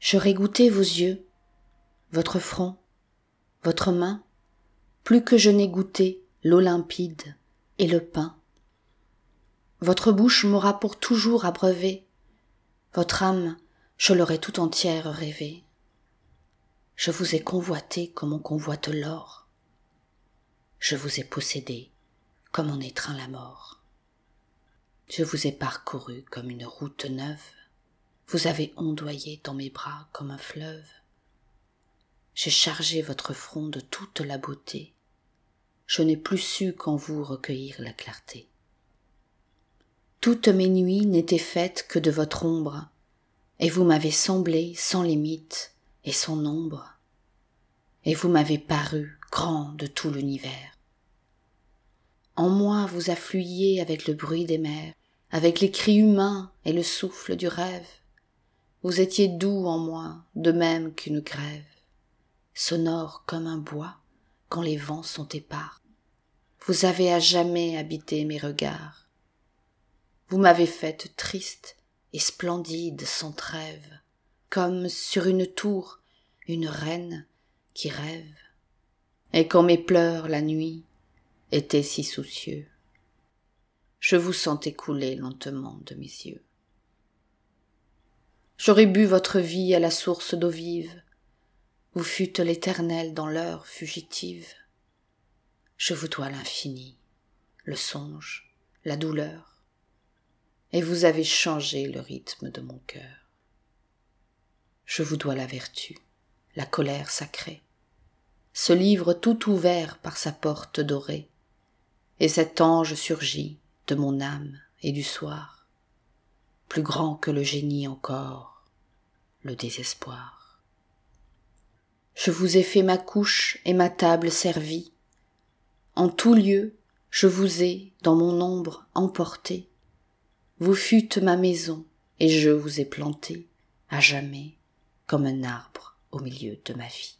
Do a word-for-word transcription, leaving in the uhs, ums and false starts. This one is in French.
J'aurais goûté vos yeux, votre front, votre main, plus que je n'ai goûté l'eau limpide et le pain. Votre bouche m'aura pour toujours abreuvé, votre âme, je l'aurais tout entière rêvée. Je vous ai convoité comme on convoite l'or, je vous ai possédé comme on étreint la mort. Je vous ai parcouru comme une route neuve, vous avez ondoyé dans mes bras comme un fleuve. J'ai chargé votre front de toute la beauté, je n'ai plus su qu'en vous recueillir la clarté. Toutes mes nuits n'étaient faites que de votre ombre, et vous m'avez semblé sans limite et sans nombre, et vous m'avez paru grand de tout l'univers. En moi vous affluiez avec le bruit des mers, avec les cris humains et le souffle du rêve. Vous étiez doux en moi, de même qu'une grève, sonore comme un bois quand les vents sont épars. Vous avez à jamais habité mes regards. Vous m'avez faite triste et splendide sans trêve, comme sur une tour une reine qui rêve. Et quand mes pleurs la nuit étaient si soucieux, je vous sentais couler lentement de mes yeux. J'aurais bu votre vie à la source d'eau vive, vous fûtes l'éternel dans l'heure fugitive. Je vous dois l'infini, le songe, la douleur, et vous avez changé le rythme de mon cœur. Je vous dois la vertu, la colère sacrée, ce livre tout ouvert par sa porte dorée, et cet ange surgit de mon âme et du soir, plus grand que le génie encore, le désespoir. Je vous ai fait ma couche et ma table servie, en tout lieu je vous ai dans mon ombre emporté, vous fûtes ma maison et je vous ai planté à jamais comme un arbre au milieu de ma vie.